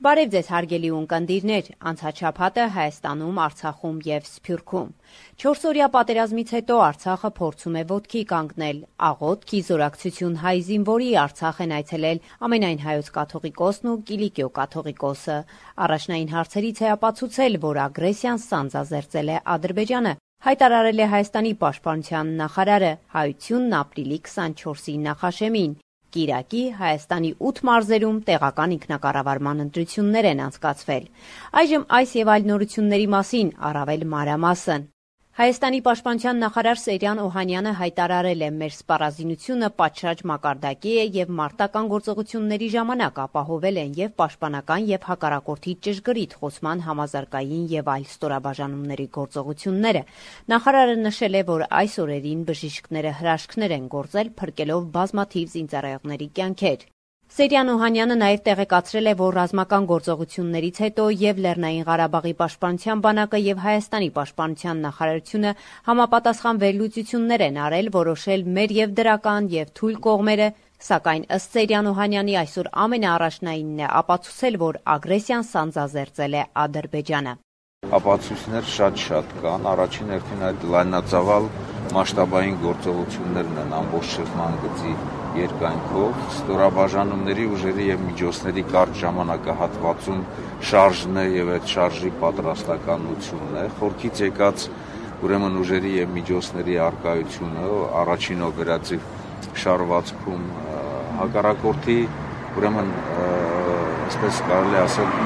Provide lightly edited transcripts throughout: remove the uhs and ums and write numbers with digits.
Բարև ձեզ հարգելի ունկնդիրներ, անցաչափատը Հայաստանում, Արցախում եւ Սփյուռքում։ 4-օրյա պատերազմից հետո Արցախը փորձում է ոտքի կանգնել։ Աղոթք, զորակցություն հայ զինվորի Արցախ են այցելել ամենայն հայոց կաթողիկոսն ու Կիլիկիո կաթողիկոսը։ Առաջնային հարցերից է ապացուցել, որ ագրեսիան սանձազերծել է Ադրբեջանը։ Հայտարարել է Հայաստանի պաշտպանության նախարարը, հայությունն ապրիլի 24-ի նախաշեմին։ Կիրակի Հայաստանի 8 մարզերում տեղական ինքնակառավարման ընտրություններ են անցկացվել։ Այժմ այս եւ այլ նորությունների մասին առավել մանրամասն։ Հայաստանի պաշտպանության նախարար Սերյան Օհանյանը հայտարարել է, մեր սպառազինությունը պատշաճ մակարդակի է եւ մարտական գործողությունների ժամանակ ապահովել են եւ պաշտպանական եւ հակառակորդի ճշգրիտ խոցման համազարգային եւ այլ ստորաբաժանումների գործողությունները։ Նախարարը նշել է, որ այս օրերին բժիշկները հրաշքներ են գործել, փրկելով բազմաթիվ զինծառայողների կյանքեր։ Սերյան Օհանյանը նաև տեղեկացրել է, որ ռազմական գործողություններից հետո եւ Լեռնային Ղարաբաղի պաշտպանության բանակը եւ Հայաստանի պաշտպանության նախարարությունը համապատասխան վերլուծություններ են արել, որոշել մեր եւ դրական եւ թույլ կողմերը, սակայն ըստ Սերյան Օհանյանի այսօր ամենաառաջնայինն է ապացուցել, որ ագրեսիան սանձազերծել է Ադրբեջանը։ Ապացույցներ շատ կան, առաջին հերթին այդ լայնածավալ մասշտաբային գործողություններն են ամբողջ շրջան գծի երկայնքով, ստորաբաժանումների ուժերի եւ միջոցների կարճ ժամանակահատվածում շարժն է եւ այդ շարժի պատրաստականությունն է, խորքից եկած ուրեմն ուժերի եւ միջոցների արկայությունը առաջին օպերատիվ շարվածքում հակառակորդի ուրեմն այսպես կարելի ասել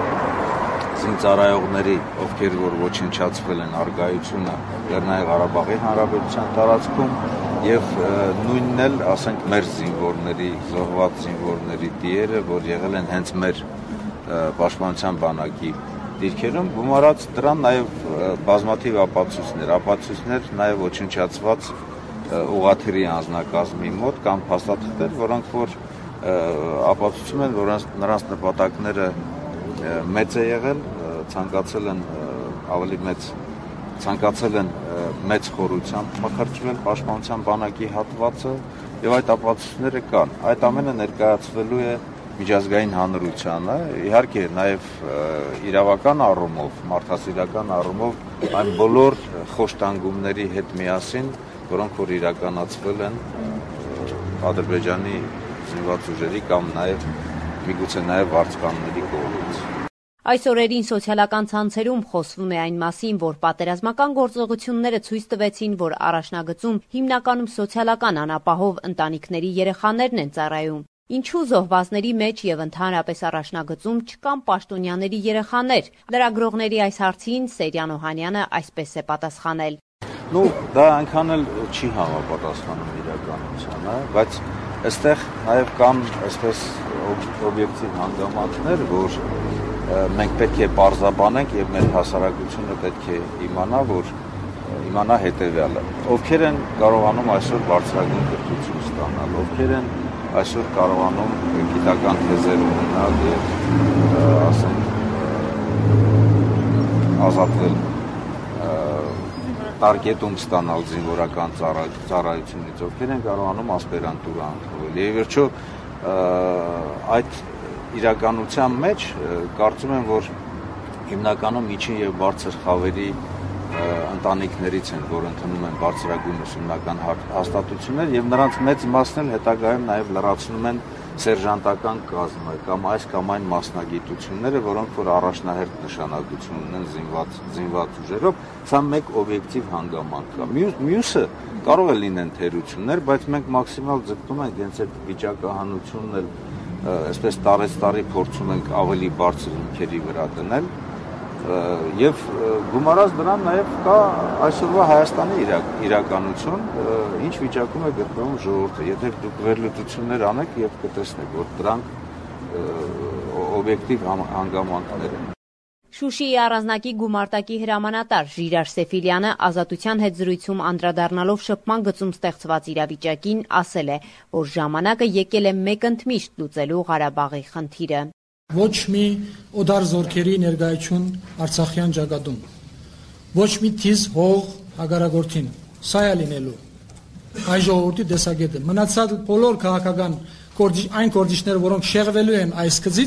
զինծառայողների, ովքեր որ ոչնչացվել են արկայությունը Լեռնային Ղարաբաղի Հանրապետության տարածքում եւ նույնն էլ, ասենք, մեր զինվորների, զոհված զինվորների դիերը, որ եղել են հենց մեր պաշտպանության բանակի դիրքերում, գումարած դրան նաեւ բազմաթիվ ապացույցներ նաեւ ոչնչացված ուղղաթիռի անձնակազմի մոտ կամ փաստաթղթեր, որոնք որ ապացուցում են, որ նրանց նպատակները մեծ է եղել, ցանկացել են մեծ խորությամբ մխրճվել պաշտպանության բանակի հատվածը եւ այդ ապացույցները կան։ Այդ ամենը ներկայացվելու է միջազգային հանրությանը, իհարկե նաեւ իրավական առումով, մարդասիրական առումով այն բոլոր խոշտանգումների հետ միասին, որոնք որ իրականացվել են Ադրբեջանի զինված ուժերի կամ նաեւ միգուցե նաեւ վարձկանների կողմից։ Այս օրերին սոցիալական ցանցերում խոսվում է այն մասին, որ պատերազմական գործողությունները ցույց տվեցին, որ առաջնագծում հիմնականում սոցիալական անապահով ընտանիքների երեխաներն են ծառայում։ Ինչու զոհվածների մեջ եւ ընդհանրապես առաջնագծում չկան պաշտոնյաների երեխաներ։ Լրագրողների այս հարցին Սերյան Օհանյանը այսպես է պատասխանել. Դա այնքան էլ չի համապատասխանում իրականությանը, բայց այստեղ նաեւ կան այսպես օբյեկտիվ հանգամանքներ, որ մենք պետք է պարզաբանենք եւ մեր հասարակությունը պետք է իմանա հետեւյալը. ովքեր են կարողանում այսօր բարձրագույն կրթություն ստանալ, ովքեր են այսօր կարողանում գիտական թեզեր ունենալ եւ ասենք ազատվել տարգետում ստանալ զինվորական ծառայությունից, ովքեր են կարողանում ասպիրանտուրա ընդունվել։ Եվ վերջո այդ իրականության մեջ կարծում եմ, որ հիմնականում միջին եւ բարձր խավերի ընտանիքներից են, որ ընդունում են բարձրագույն ուսումնական հաստատություններ եւ նրանց մեծ մասն էլ հետագայում նաեւ լրացնում են սերժանտական կազմը կամ այս կամ այն մասնագիտությունները, որոնք որ առաջնահերթ նշանակություն ունեն զինված ուժերով, սա մեկ օբյեկտիվ հանգամանք է։ Մյուսը կարող է լինեն թերություններ, բայց մենք մաքսիմալ ձգտում ենք հենց այդ վիճակահանությունն էլ այսպես տարի փորձում ենք ավելի բարձր հիմքերի վրա դնել եւ գումարած դրան նաեւ կա այսօրվա Հայաստանի իրականություն, ինչ վիճակում է գտնվում ժողովուրդը։ Եթե դուք վերլուծություններ անեք եւ կտեսնեք, որ դրանք օբյեկտիվ հանգամանքներ են։ Շուշիի առանձնակի գումարտակի հրամանատար Ժիրար Սեֆիլյանը ազատության հետ զրույցում անդրադառնալով շփման գծում ստեղծված իրավիճակին ասել է, որ ժամանակը եկել է մեկընդմիշտ լուծելու Ղարաբաղի խնդիրը։ Ոչ մի օդար զորքերի ներկայություն Արցախյան ճակատում, ոչ մի թիզ հող հագարագործին, սա է լինելու այս ժողովրդի տեսակետը։ Մնացած բոլոր քաղաքական այն գործիչները, որոնք շեղվելու են այս գծից,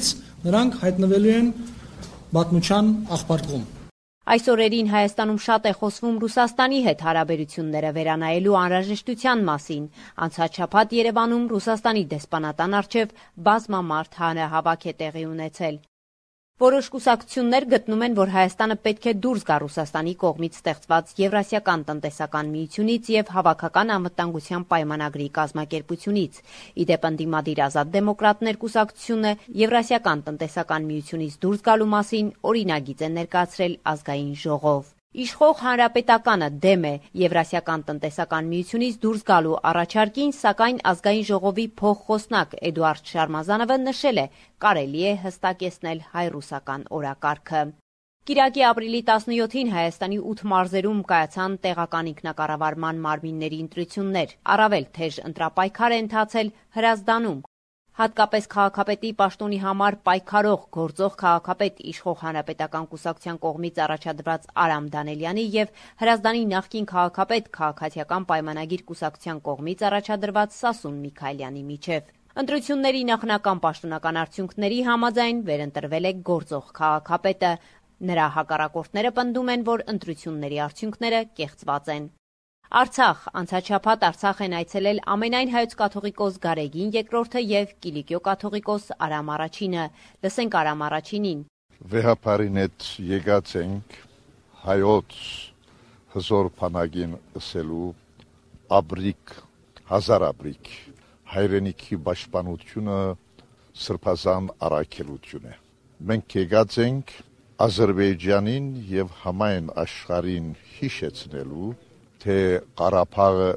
Նրանք հայտնվելու են պատմության աղբարկում։ Այս օրերին Հայաստանում շատ է խոսվում Ռուսաստանի հետ հարաբերությունները վերանայելու անհրաժեշտության մասին։ Անցած շաբաթ Երևանում Ռուսաստանի դեսպանատան առջև բազմամարդ հանրահավաք է տեղի ունեցել։ Որոշ կուսակցություններ գտնում են, որ Հայաստանը պետք է դուրս գա Ռուսաստանի կողմից ստեղծված Եվրասիական տնտեսական միությունից և Հավաքական անվտանգության պայմանագրի կազմակերպությունից։ Ի դեպ ընդդիմադիր Ազատ դեմոկրատներ կուսակցությունը Եվրասիական տնտեսական միությունից դուրս գալու մասին օրինագիծ է ներկայացրել ազգային ժողով։ Իշխող Հանրապետականը դեմ է Եվրասիական տնտեսական միությունից դուրս գալու առաջարկին, սակայն ազգային ժողովի փոխխոսնակ Էդուարդ Շարմազանովը նշել է, կարելի է հստակեցնել հայ-ռուսական օրակարգը։ Կիրակի ապրիլի 17-ին Հայաստանի 8 մարզերում կայացան տեղական ինքնակառավարման մարմինների ընտրություններ։ Առավել թեժ ընտրապայքար է ընթացել Հրազդանում։ Հատկապես քաղաքապետի պաշտոնի համար պայքարող գործող քաղաքապետ իշխող Հանրապետական կուսակցության կողմից առաջադրված Արամ Դանելյանի և Հրազդանի նախկին քաղաքապետ Քաղաքացիական պայմանագիր կուսակցության կողմից առաջադրված Սասուն Միքայելյանի միջև։ Ընտրությունների նախնական պաշտոնական արդյունքների համաձայն վերընտրվել է գործող քաղաքապետը։ Նրա հակառակորդները պնդում են, որ ընտրությունների արդյունքները կեղծված են։ Արցախ անցած շաբաթ Արցախ են այցելել ամենայն հայոց կաթողիկոս Գարեգին II և Կիլիկիո կաթողիկոս Արամ Առաջինը։ Լսենք Արամ Առաջինին։ Վեհապարին հետ եկած ենք հայոց հզոր բանակին ըսելու աբրիկ, հազար աբրիկ, հայրենիքի պաշտպանությունը սրբազան առաքելություն է։ Մենք եկած ենք Ադրբեջանին և համայն աշխարհին հիշեցնելու, թե Ղարաբաղը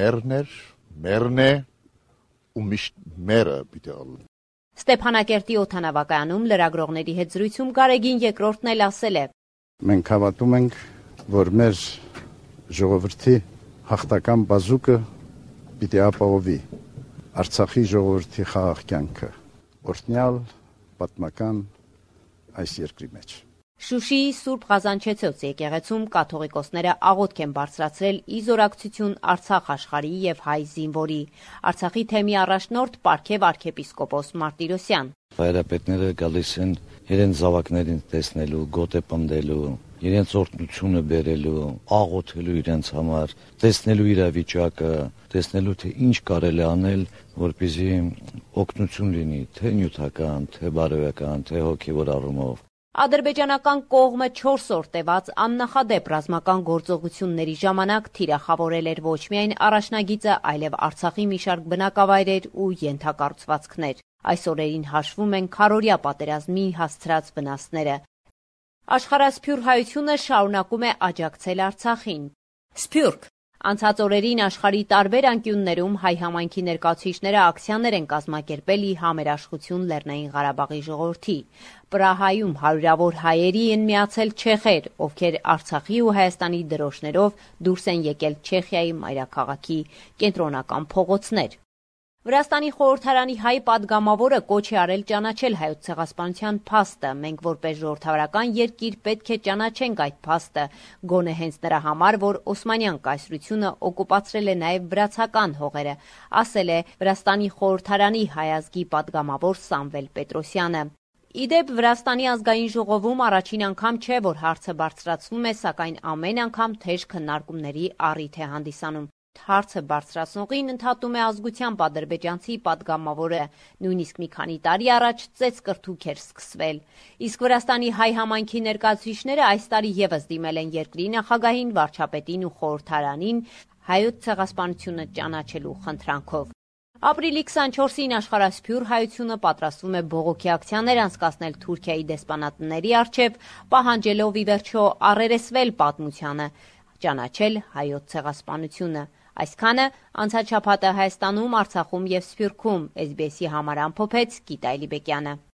մերն է ու միշտ մերը պիտի ալու։ Ստեփանակերտի օդանավակայանում լրագրողների հետ զրույցում Գարեգին II-ն էլ ասել է. Մենք հավատում ենք, որ մեր ժողովրդի հաղթական բազուկը պիտի ապահովի Արցախի ժողովրդի խաղաղ կյանքը, օրհնյալ պատմական այս երկրի մեջ։ Շուշիի Սուրբ Ղազանչեցոց եկեղեցում կաթողիկոսները աղոթք են բարձրացրել ի զորակցություն Արցախ աշխարհի և հայ զինվորի։ Արցախի թեմի առաջնորդ Պարքև arczepiskopos Martirosyan։ Հայրապետները գալիս են իրենց զավակներին տեսնելու, գոտե պնդելու, իրենց օրհնությունը բերելու, աղոթելու իրենց համար, տեսնելու իրավիճակը, տեսնելու թե ինչ կարելի անել, որպեսզի օգնություն լինի, թե նյութական, թե բարոյական, թե հոգևոր առումով։ Ադրբեջանական կողմը 4 օր տևած աննախադեպ ռազմական գործողությունների ժամանակ թիրախավորել էր ոչ միայն առաջնագիծը, այլև Արցախի մի շարք բնակավայրեր ու ենթակառուցվածքներ։ Այս օրերին հաշվում են քառօրյա պատերազմի հասցրած վնասները։ Աշխարհասփյուռ հայությունը շարունակում է աջակցել Արցախին։ Սփյուռք Անցած օրերին աշխարհի տարբեր անկյուններում հայ համայնքի ներկայացուցիչները ակցիաներ են կազմակերպել ի համերաշխություն Լեռնային Ղարաբաղի ժողովրդի։ Պրահայում հարյուրավոր հայերի են միացել չեխեր, ովքեր Արցախի ու Հայաստանի դրոշներով դուրս են եկել Չեխիայի մայրաքաղաքի կենտրոնական փողոցներ։ Վրաստանի խորհրդարանի հայ պատգամավորը կոչ է արել ճանաչել հայոց ցեղասպանության փաստը։ Մենք որպես ժողովրդավարական երկիր պետք է ճանաչենք այդ փաստը, գոնե հենց նրա համար, որ Օսմանյան կայսրությունը օկուպացրել է նաև վրացական հողերը, ասել է Վրաստանի խորհրդարանի հայ ազգի պատգամավոր Սամվել Պետրոսյանը։ Ի դեպ Վրաստանի ազգային ժողովում առաջին անգամ չէ, որ հարցը բարձրացվում է, սակայն ամեն անգամ թեժ քննարկումների առիթ է հանդիսանում։ Հարցը բարձրացնողին ընդհատում է ազգությամբ ադրբեջանցի պատգամավորը, նույնիսկ մի քանի տարի առաջ ծեծկրթուք էր սկսվել։ Իսկ Վրաստանի հայ համայնքի ներկայացուցիչները այս տարի ևս դիմել են երկրի նախագահին, վարչապետին ու խորհրդարանին հայոց ցեղասպանությունը ճանաչելու խնդրանքով։ Ապրիլի 24-ին աշխարհասփյուռ հայությունը պատրաստվում է բողոքի ակցիաներ անցկացնել Թուրքիայի դեսպանատների առջև, պահանջելով ի վերջո առերեսվել պատմությանը, ճանաչել հայոց ցեղասպանությունը։ Այսքանը անցած շաբաթը Հայաստանում, Արցախում և Սփյուռքում SBS-ի համար ամփոփեց Գիտա Էլիբեկյանը։